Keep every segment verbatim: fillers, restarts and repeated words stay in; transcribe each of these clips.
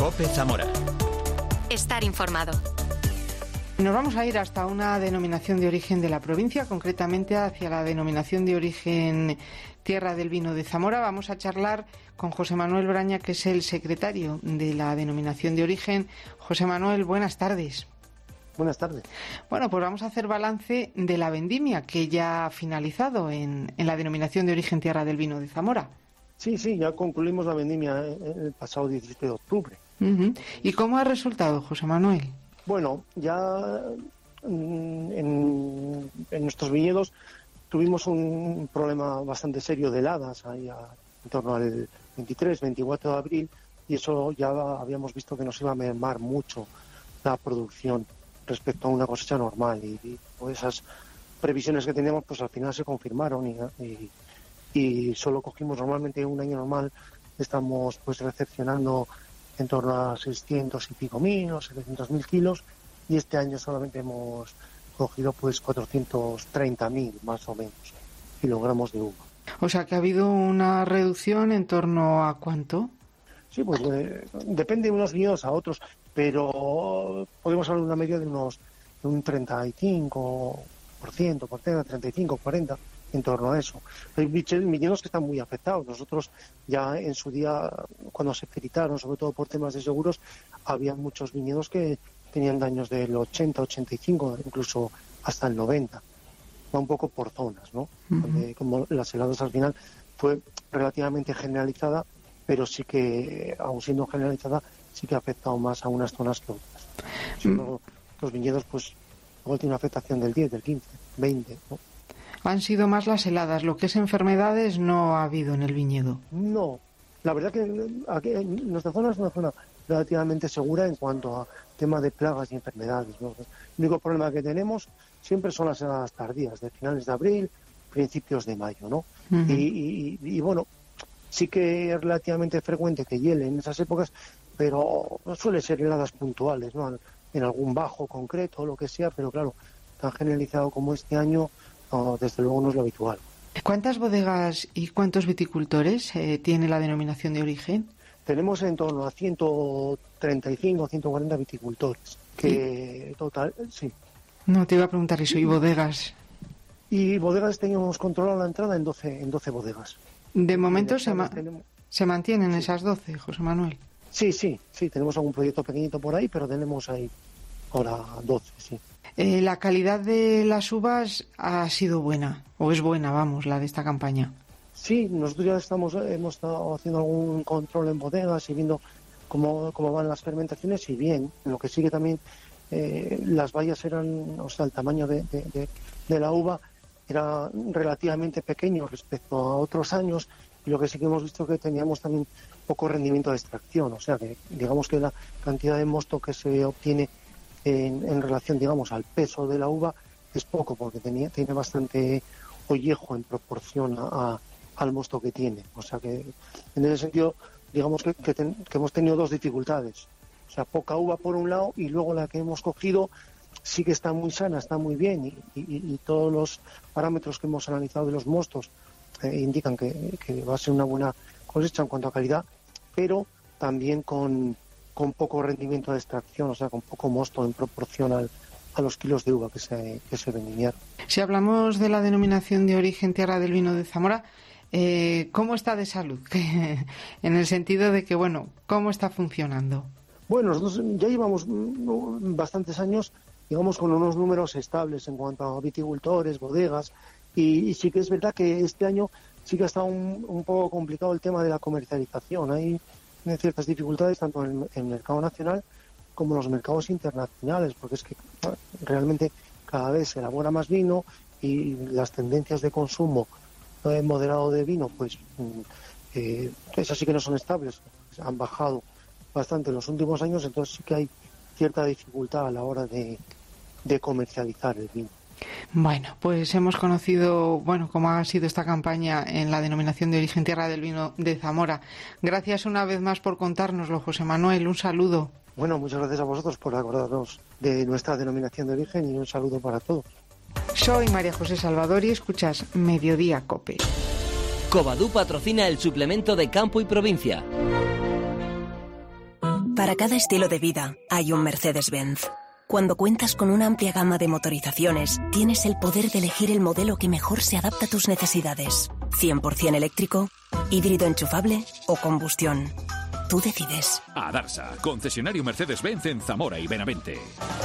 COPE Zamora. Estar informado. Nos vamos a ir hasta una denominación de origen de la provincia, concretamente hacia la denominación de origen Tierra del Vino de Zamora. Vamos a charlar con José Manuel Braña, que es el secretario de la denominación de origen. José Manuel, buenas tardes. Buenas tardes. Bueno, pues vamos a hacer balance de la vendimia que ya ha finalizado en, en la denominación de origen Tierra del Vino de Zamora. Sí, sí, ya concluimos la vendimia el pasado diecisiete de octubre. Uh-huh. ¿Y cómo ha resultado, José Manuel? Bueno, ya en, en nuestros viñedos tuvimos un problema bastante serio de heladas ahí a, en torno al veintitrés, veinticuatro de abril, y eso ya habíamos visto que nos iba a mermar mucho la producción respecto a una cosecha normal, y, y pues esas previsiones que teníamos pues al final se confirmaron y, y, y solo cogimos normalmente un año normal, estamos pues recepcionando en torno a seiscientos y pico mil o setecientos mil kilos, y este año solamente hemos cogido pues cuatrocientos treinta mil más o menos kilogramos de uva. O sea que ha habido una reducción en torno a ¿cuánto? Sí, pues eh, depende de unos viñedos a otros, pero podemos hablar de una media de unos de un treinta y cinco por ciento, por ciento, treinta y cinco, cuarenta, en torno a eso. Hay viñedos que están muy afectados. Nosotros ya en su día, cuando se peritaron, sobre todo por temas de seguros, había muchos viñedos que tenían daños del ochenta, ochenta y cinco, incluso hasta el noventa. Va un poco por zonas, ¿no? Uh-huh. Donde, como las heladas al final fue relativamente generalizada, pero sí que, aun siendo generalizada, sí que ha afectado más a unas zonas que otras. Uh-huh. Los viñedos, pues, luego tienen una afectación del diez, del quince, veinte, ¿no? Han sido más las heladas, lo que es enfermedades no ha habido en el viñedo. No, la verdad que aquí, nuestra zona es una zona relativamente segura en cuanto a tema de plagas y enfermedades, ¿no? El único problema que tenemos siempre son las heladas tardías, de finales de abril, principios de mayo, ¿no? Uh-huh. y, y, y bueno, sí que es relativamente frecuente que hiele en esas épocas, pero suele ser heladas puntuales, ¿no? En algún bajo concreto o lo que sea, pero claro, tan generalizado como este año, no, desde luego no es lo habitual. ¿Cuántas bodegas y cuántos viticultores eh, tiene la denominación de origen? Tenemos en torno a ciento treinta y cinco, ciento cuarenta viticultores, que ¿Sí? total, sí. No, te iba a preguntar eso, ¿y bodegas? Y bodegas teníamos controlado la entrada en doce, en doce bodegas. De momento se, ma- tenemos... se mantienen sí. esas doce, José Manuel. Sí, sí, sí, tenemos algún proyecto pequeñito por ahí, pero tenemos ahí ahora doce, sí. Eh, la calidad de las uvas ha sido buena, o es buena, vamos, la de esta campaña. Sí, nosotros ya estamos, hemos estado haciendo algún control en bodegas y viendo cómo, cómo van las fermentaciones, y bien, lo que sí que también eh, las bayas eran, o sea, el tamaño de, de, de, de la uva era relativamente pequeño respecto a otros años, y lo que sí que hemos visto que teníamos también poco rendimiento de extracción, o sea que digamos que la cantidad de mosto que se obtiene en, en relación, digamos, al peso de la uva es poco, porque tenía, tiene bastante ollejo en proporción a, a, al mosto que tiene, o sea que en ese sentido digamos que, que, ten, que hemos tenido dos dificultades, o sea, poca uva por un lado, y luego la que hemos cogido sí que está muy sana, está muy bien, y, y, y todos los parámetros que hemos analizado de los mostos eh, indican que, que va a ser una buena cosecha en cuanto a calidad, pero también con, con poco rendimiento de extracción, o sea, con poco mosto en proporción al, a los kilos de uva que se, que se vendimiaron. Si hablamos de la denominación de origen Tierra del Vino de Zamora, eh, ¿cómo está de salud? En el sentido de que, bueno, ¿cómo está funcionando? Bueno, nosotros ya llevamos bastantes años, digamos, con unos números estables en cuanto a viticultores, bodegas, y, y sí que es verdad que este año sí que ha estado un, un poco complicado el tema de la comercialización. Hay ciertas dificultades tanto en el, en el mercado nacional como en los mercados internacionales, porque es que realmente cada vez se elabora más vino y las tendencias de consumo eh, moderado de vino, pues eh, esas sí que no son estables, han bajado bastante en los últimos años, entonces sí que hay cierta dificultad a la hora de, de comercializar el vino. Bueno, pues hemos conocido, bueno, cómo ha sido esta campaña en la denominación de origen Tierra del Vino de Zamora. Gracias una vez más por contárnoslo, José Manuel. Un saludo. Bueno, muchas gracias a vosotros por acordarnos de nuestra denominación de origen, y un saludo para todos. Soy María José Salvador y escuchas Mediodía COPE. Covadú patrocina el suplemento de Campo y Provincia. Para Para cada estilo de vida hay un Mercedes-Benz. Cuando cuentas con una amplia gama de motorizaciones, tienes el poder de elegir el modelo que mejor se adapta a tus necesidades. cien por ciento eléctrico, híbrido enchufable o combustión. Tú decides. Adarsa, concesionario Mercedes-Benz en Zamora y Benavente.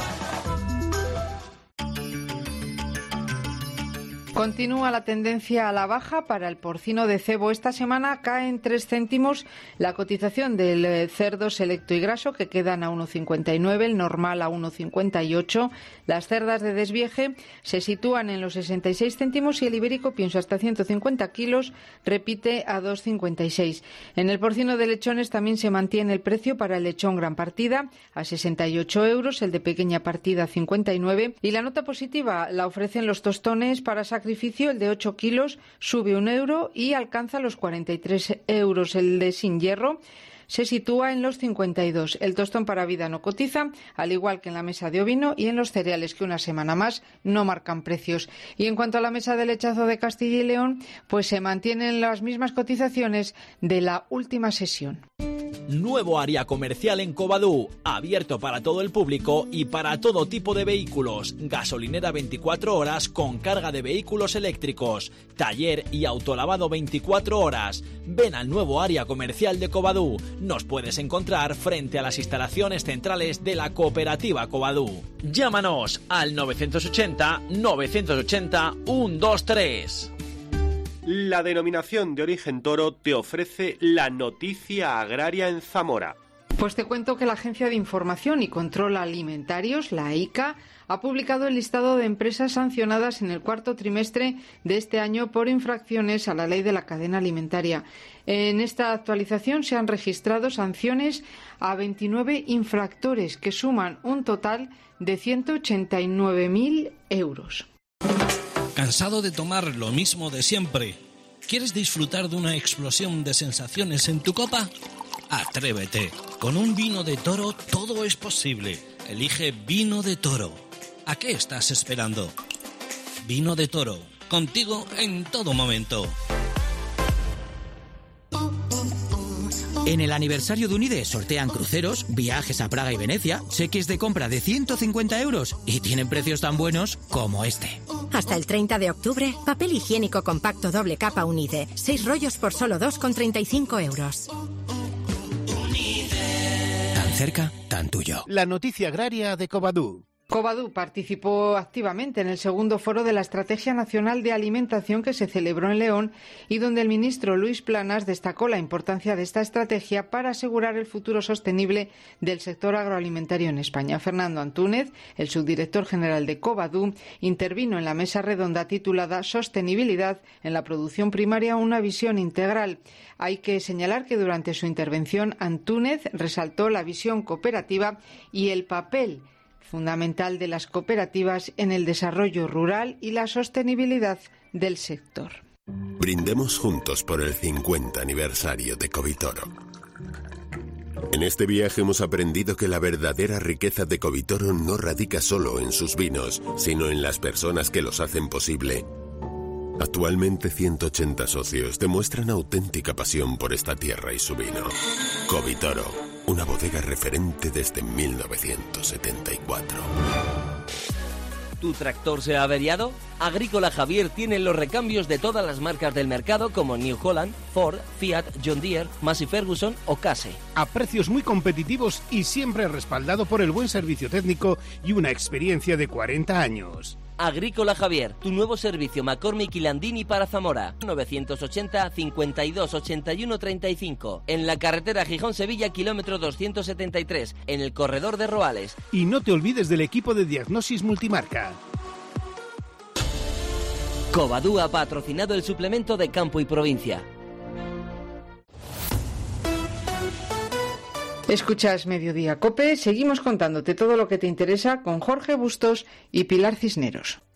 Continúa la tendencia a la baja para el porcino de cebo. Esta semana cae en tres céntimos la cotización del cerdo selecto y graso, que quedan a uno cincuenta y nueve, el normal a uno cincuenta y ocho. Las cerdas de desvieje se sitúan en los sesenta y seis céntimos y el ibérico, pienso hasta ciento cincuenta kilos, repite a dos cincuenta y seis. En el porcino de lechones también se mantiene el precio para el lechón gran partida a sesenta y ocho euros, el de pequeña partida a cincuenta y nueve, y la nota positiva la ofrecen los tostones para sacrificio. El de ocho kilos sube un euro y alcanza los cuarenta y tres euros. El de sin hierro se sitúa en los cincuenta y dos. El tostón para vida no cotiza, al igual que en la mesa de ovino y en los cereales, que una semana más no marcan precios. Y en cuanto a la mesa de lechazo de Castilla y León, pues se mantienen las mismas cotizaciones de la última sesión. Nuevo área comercial en Covadú, abierto para todo el público y para todo tipo de vehículos. Gasolinera veinticuatro horas con carga de vehículos eléctricos. Taller y autolavado veinticuatro horas. Ven al nuevo área comercial de Covadú. Nos puedes encontrar frente a las instalaciones centrales de la cooperativa Covadú. Llámanos al novecientos ochenta, novecientos ochenta, ciento veintitrés. La denominación de origen toro te ofrece la noticia agraria en Zamora. Pues te cuento que la Agencia de Información y Control Alimentarios, la I C A, ha publicado el listado de empresas sancionadas en el cuarto trimestre de este año por infracciones a la ley de la cadena alimentaria. En esta actualización se han registrado sanciones a veintinueve infractores, que suman un total de ciento ochenta y nueve mil euros. ¿Cansado de tomar lo mismo de siempre? ¿Quieres disfrutar de una explosión de sensaciones en tu copa? Atrévete. Con un vino de toro todo es posible. Elige Vino de Toro. ¿A qué estás esperando? Vino de Toro. Contigo en todo momento. En el aniversario de Unide sortean cruceros, viajes a Praga y Venecia, cheques de compra de ciento cincuenta euros y tienen precios tan buenos como este. Hasta el treinta de octubre, papel higiénico compacto doble capa Unide. Seis rollos por solo dos con treinta y cinco euros. Tan cerca, tan tuyo. La noticia agraria de Covadú. Covadú participó activamente en el segundo foro de la Estrategia Nacional de Alimentación, que se celebró en León, y donde el ministro Luis Planas destacó la importancia de esta estrategia para asegurar el futuro sostenible del sector agroalimentario en España. Fernando Antúnez, el subdirector general de Covadú, intervino en la mesa redonda titulada Sostenibilidad en la producción primaria, una visión integral. Hay que señalar que durante su intervención Antúnez resaltó la visión cooperativa y el papel fundamental de las cooperativas en el desarrollo rural y la sostenibilidad del sector. Brindemos juntos por el cincuenta aniversario de Covitoro. En este viaje hemos aprendido que la verdadera riqueza de Covitoro no radica solo en sus vinos, sino en las personas que los hacen posible. Actualmente ciento ochenta socios demuestran auténtica pasión por esta tierra y su vino. Covitoro, una bodega referente desde mil novecientos setenta y cuatro. ¿Tu tractor se ha averiado? Agrícola Javier tiene los recambios de todas las marcas del mercado como New Holland, Ford, Fiat, John Deere, Massey Ferguson o Case. A precios muy competitivos y siempre respaldado por el buen servicio técnico y una experiencia de cuarenta años. Agrícola Javier, tu nuevo servicio McCormick y Landini para Zamora. novecientos ochenta, cincuenta y dos, ochenta y uno, treinta y cinco. En la carretera Gijón-Sevilla, kilómetro doscientos setenta y tres. En el corredor de Roales. Y no te olvides del equipo de diagnosis multimarca. Covadú ha patrocinado el suplemento de Campo y Provincia. Escuchas Mediodía COPE, seguimos contándote todo lo que te interesa con Jorge Bustos y Pilar Cisneros.